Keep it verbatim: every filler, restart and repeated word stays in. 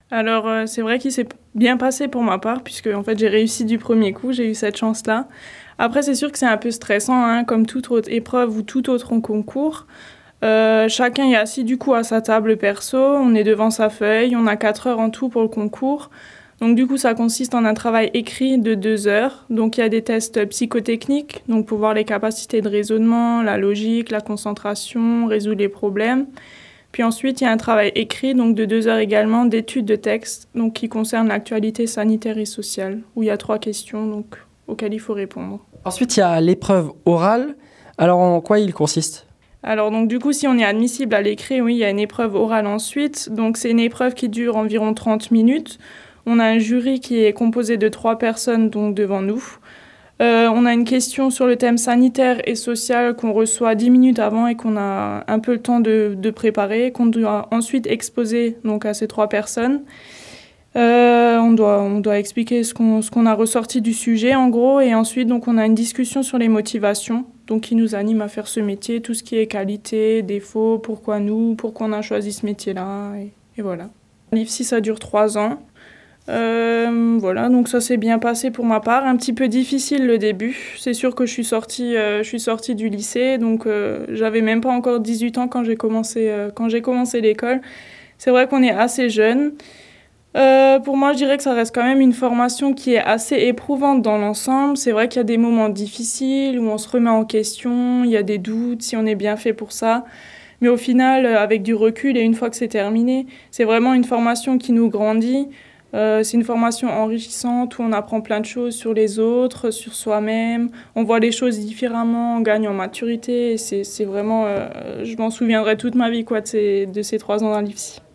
Alors, euh, c'est vrai qu'il s'est bien passé pour ma part, puisque en fait, j'ai réussi du premier coup, j'ai eu cette chance-là. Après, c'est sûr que c'est un peu stressant, hein, comme toute autre épreuve ou tout autre concours. Euh, chacun est assis du coup à sa table perso, on est devant sa feuille, on a quatre heures en tout pour le concours. Donc du coup, ça consiste en un travail écrit de deux heures. Donc il y a des tests psychotechniques, donc pour voir les capacités de raisonnement, la logique, la concentration, résoudre les problèmes. Puis ensuite, il y a un travail écrit, donc de deux heures également, d'études de texte, donc qui concerne l'actualité sanitaire et sociale, où il y a trois questions donc, auxquelles il faut répondre. Ensuite, il y a l'épreuve orale. Alors, en quoi il consiste ? Alors donc du coup, si on est admissible à l'écrit, oui, il y a une épreuve orale ensuite. Donc c'est une épreuve qui dure environ trente minutes. On a un jury qui est composé de trois personnes donc devant nous. Euh, on a une question sur le thème sanitaire et social qu'on reçoit dix minutes avant et qu'on a un peu le temps de, de préparer, qu'on doit ensuite exposer donc, à ces trois personnes. Euh, on, doit, on doit expliquer ce qu'on, ce qu'on a ressorti du sujet en gros, et ensuite donc, on a une discussion sur les motivations donc, qui nous animent à faire ce métier, tout ce qui est qualité, défauts, pourquoi nous, pourquoi on a choisi ce métier-là, et, et voilà. L'I F S I, ça dure trois ans. Euh, voilà, donc ça s'est bien passé pour ma part. Un petit peu difficile le début. C'est sûr que je suis sortie, euh, je suis sortie du lycée, donc euh, j'avais même pas encore dix-huit ans quand j'ai commencé, euh, quand j'ai commencé l'école. C'est vrai qu'on est assez jeune. Euh, pour moi, je dirais que ça reste quand même une formation qui est assez éprouvante dans l'ensemble. C'est vrai qu'il y a des moments difficiles où on se remet en question, il y a des doutes si on est bien fait pour ça. Mais au final, avec du recul et une fois que c'est terminé, c'est vraiment une formation qui nous grandit. Euh, c'est une formation enrichissante où on apprend plein de choses sur les autres, sur soi-même. On voit les choses différemment, on gagne en maturité. Et c'est, c'est vraiment, euh, je m'en souviendrai toute ma vie quoi, de, ces, de ces trois ans dans l'I F S I.